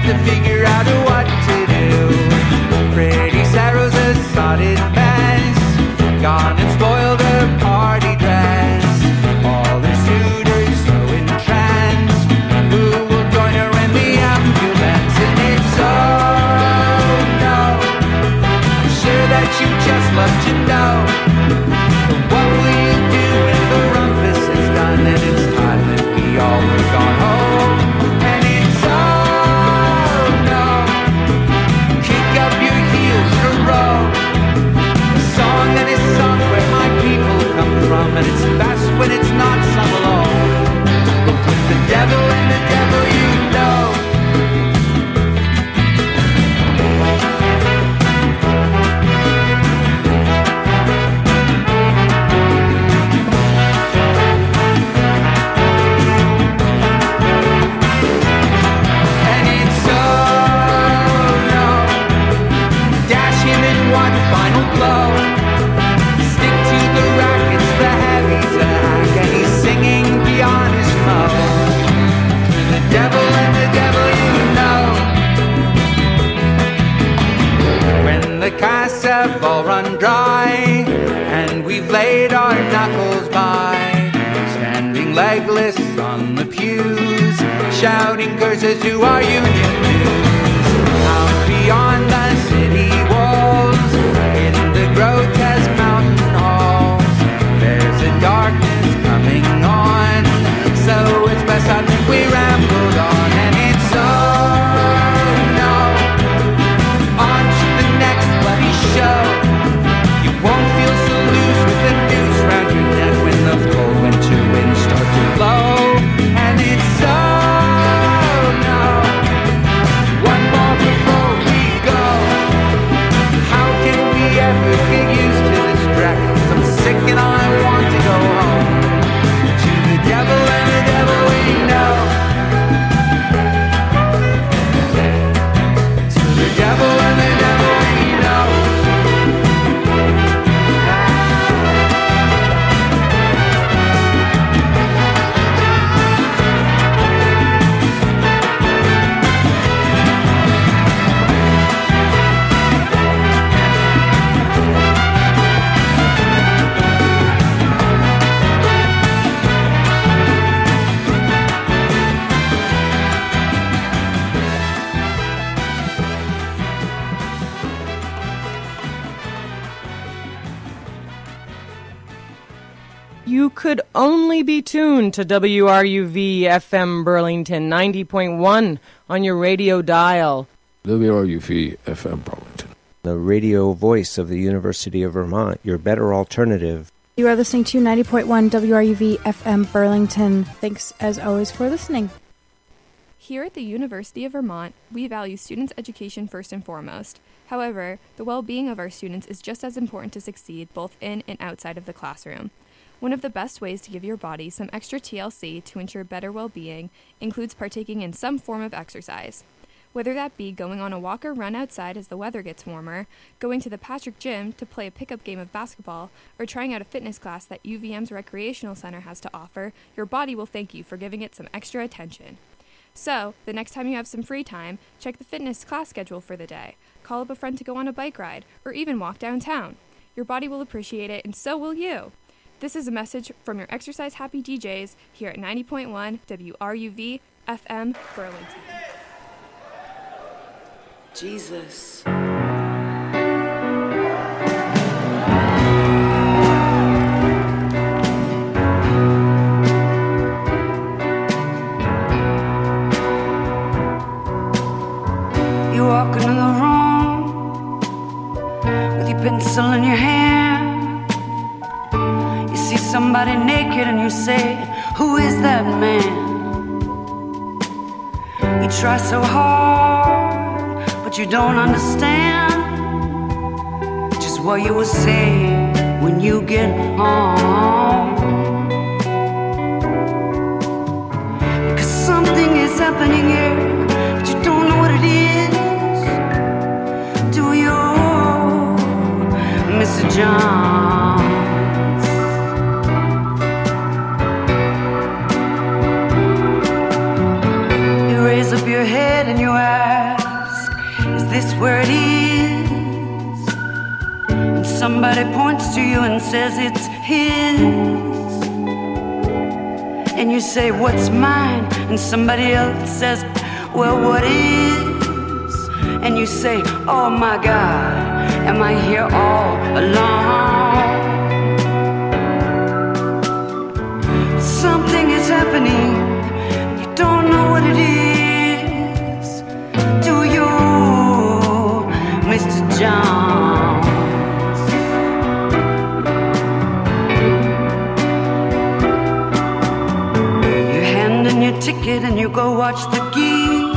to figure out what to do. Pretty Sarah's a sodded mess, gone and spoiled her party dress. All her suitors so entranced, who will join her in the ambulance? And it's oh no, I'm sure that you just love to know. But what will you do when the rumpus is done and it's time that we all were gone home? And it's oh no, kick up your heels to row. A song that is sung where my people come from, and it's best when it's not sung alone. But with the devil and the devil you know. And it's oh no, dash him in one final blow. Stick to the rackets, the heavy's a hack, and he's singing beyond his mouth. To the devil and the devil you know. When the casts have all run dry and we've laid our knuckles by, standing legless on the pews, shouting curses to our union dues. Out beyond the city walls, in the grotesque mountain halls, there's a darkness coming on, so it's best I think we rambled on. And it's oh no, on to the next bloody show. You won't feel so loose with the noose round your neck when those cold winter winds start to blow. And it's oh no, one more before we go. How can we ever get used to this wreck? 'Cause I'm sick and I want to go home. To the devil and the devil we know. To the devil and the devil we know. You could only be tuned to WRUV FM Burlington 90.1 on your radio dial. WRUV FM Burlington, the radio voice of the University of Vermont, your better alternative. You are listening to 90.1 WRUV FM Burlington. Thanks, as always, for listening. Here at the University of Vermont, we value students' education first and foremost. However, the well-being of our students is just as important to succeed both in and outside of the classroom. One of the best ways to give your body some extra TLC to ensure better well-being includes partaking in some form of exercise. Whether that be going on a walk or run outside as the weather gets warmer, going to the Patrick Gym to play a pickup game of basketball, or trying out a fitness class that UVM's Recreational Center has to offer, your body will thank you for giving it some extra attention. So, the next time you have some free time, check the fitness class schedule for the day, call up a friend to go on a bike ride, or even walk downtown. Your body will appreciate it, and so will you. This is a message from your exercise-happy DJs here at 90.1 WRUV FM Burlington. Jesus. You walk into the room with your pencil in your hand. You see somebody naked and you say, who is that man? You try so hard, but you don't understand just what you will say when you get home. Because something is happening here, but you don't know what it is. Do you, Mr. John? You raise up your head and you ask, place where it is, and somebody points to you and says it's his, and you say, what's mine? And somebody else says, well, what is? And you say, oh my God, am I here all alone? Something is happening, you don't know what it is, do you, Mr. Jones? You hand in your ticket and you go watch the geek,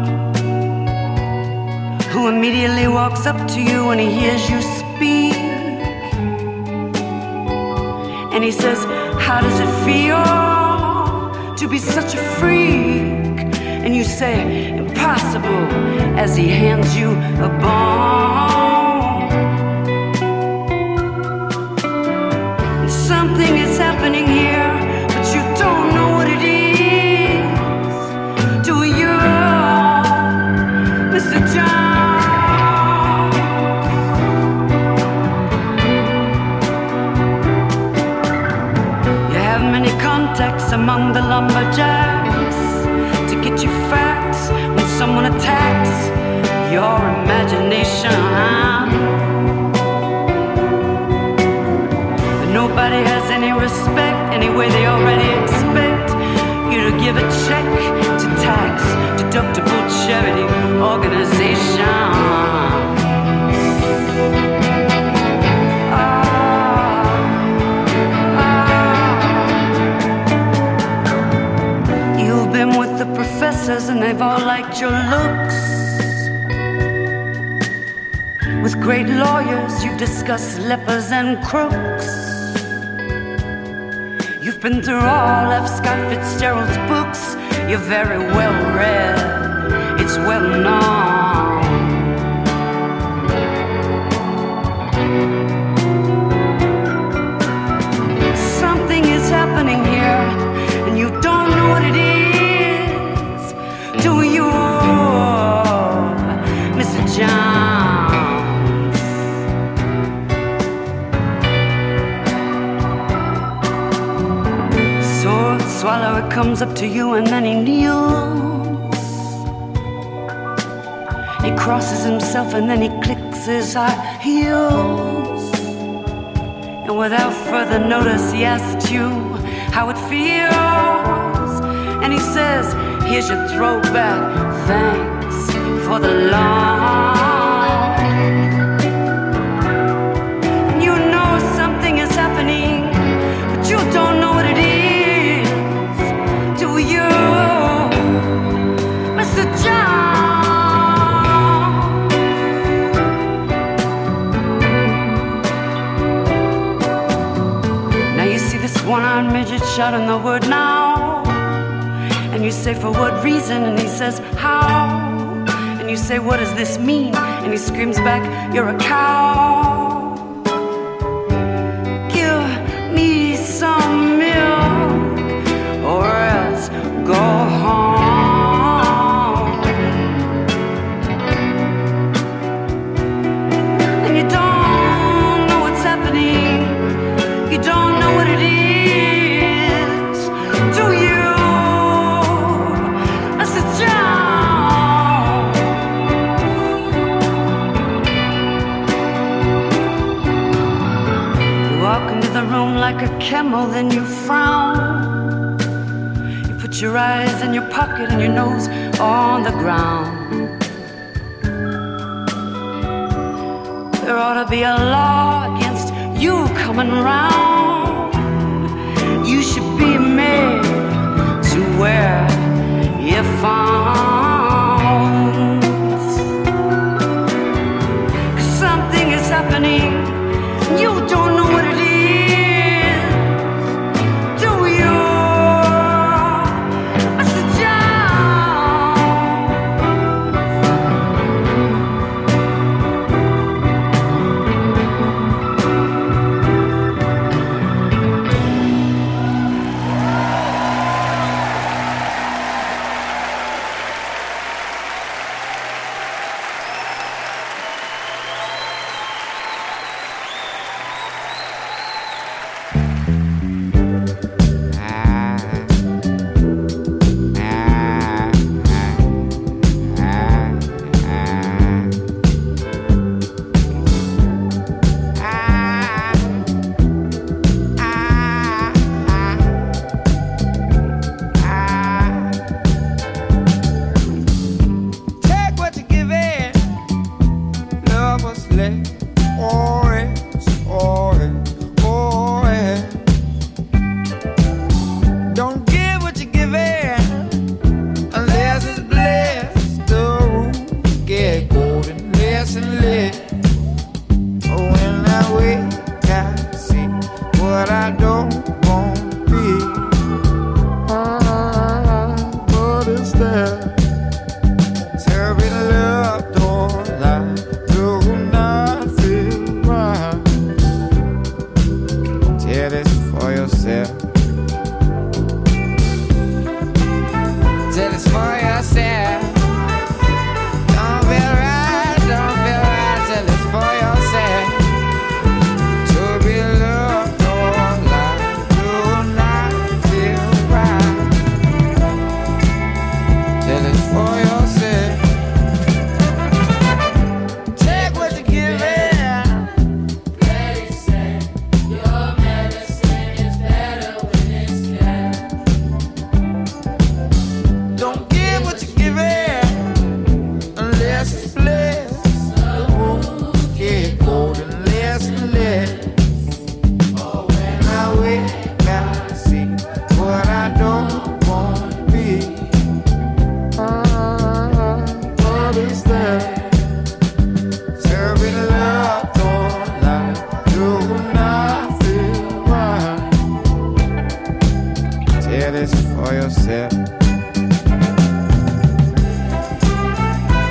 who immediately walks up to you when he hears you speak, and he says, how does it feel to be such a freak? And you say, impossible, as he hands you a bone. And something is happening here, but you don't know what it is, do you, Mr. John? Contacts among the lumberjacks to get you facts when someone attacks your imagination. But nobody has any respect, anyway they already expect you to give a check to tax deductible charity organization. And they've all liked your looks. With great lawyers you've discussed lepers and crooks. You've been through all of Scott Fitzgerald's books. You're very well read, it's well known. Something is happening here, and you don't know what it is. Do you, Mr. Jones? Sword swallower comes up to you and then he kneels. He crosses himself and then he clicks his high heels. And without further notice he asks you how it feels. And he says, here's your throwback, thanks for the loan. And you know something is happening, but you don't know what it is, do you, Mr. John? Now you see this one-armed midget shouting the word now. And you say, for what reason? And he says, how? And you say, what does this mean? And he screams back, you're a cow. Give me some milk, or else go home. And you don't know what's happening, you don't know what it is, do you? Like a camel, then you frown. You put your eyes in your pocket and your nose on the ground. There ought to be a law against you coming round. You should be made to wear earphones. 'Cause something is happening, you don't know what it is.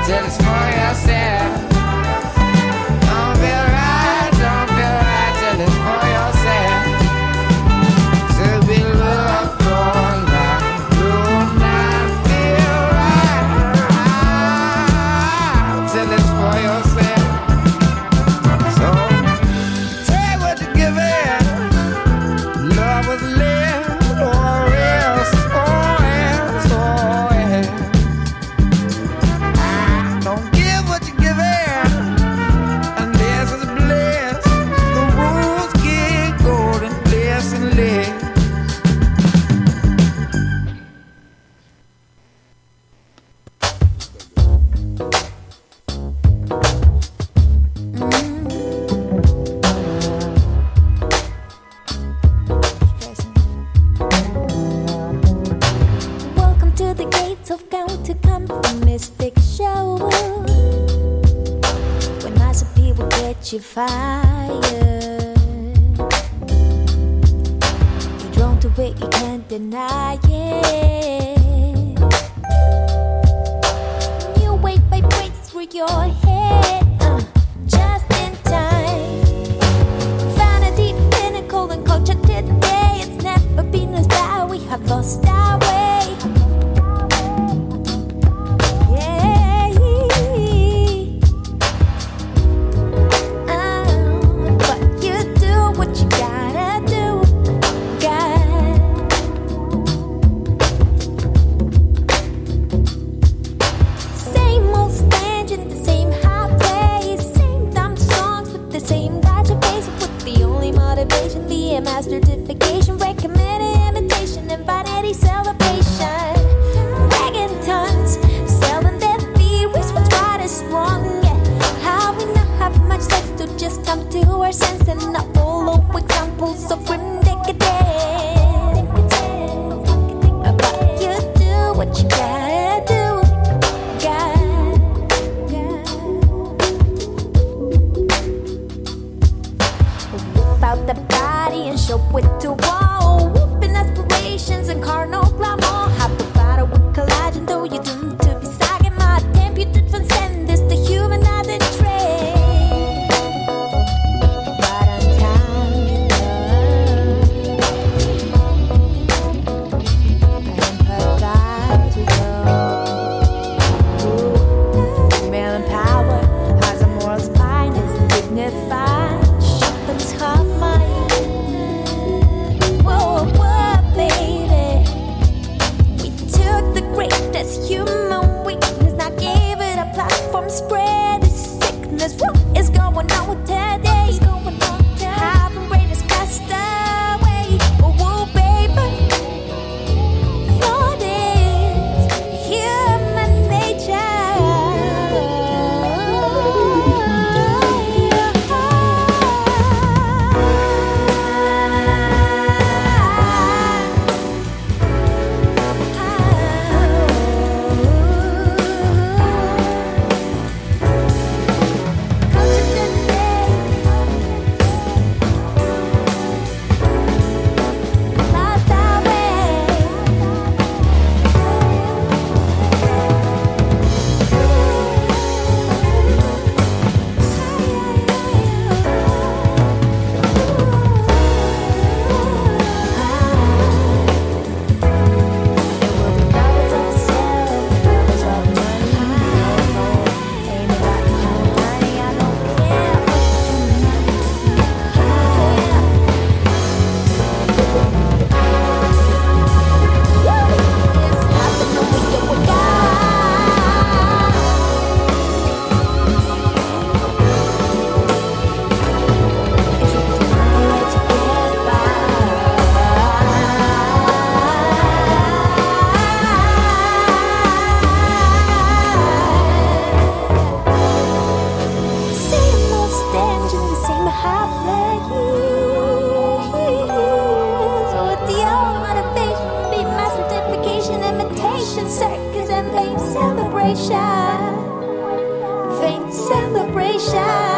till it's for yourself. Don't feel right till it's for yourself. To be loved all night, do not feel right till it's for yourself. So take what you're giving. Love was lived, or else, don't give what you're giving, and this is bliss. The rules get golden, bliss and live. Welcome to the gates of County Country Mystic Show. When nice people get you fired, you're drawn to it, you can't deny it. New wave vibrates through your head, just in time. Found a deep pinnacle in culture today. It's never been as bad, we have lost our way. Certification, recommended imitation, and vanity celebration. Dragging tons, selling their theories, what's right is wrong. Yeah, how we not have much sense to just come to our sense and not follow examples of grim decadence. But you do what you gotta do, Whip out the body and show it to all. Whooping aspirations and carnal glamour. Have the battle with collagen, though you're doomed to be sagging. My attempt you to transcend this, the humanizing trend. Right on time, I empathize with you. Female in power has a moral spine, is dignified. Sharpens her mind. Whoa, whoa, baby. We took the greatest human weakness, now gave it a platform, spread the sickness. What is going on with today? Having greatest cast away. Whoa, baby. Lord is human celebration, faint celebration.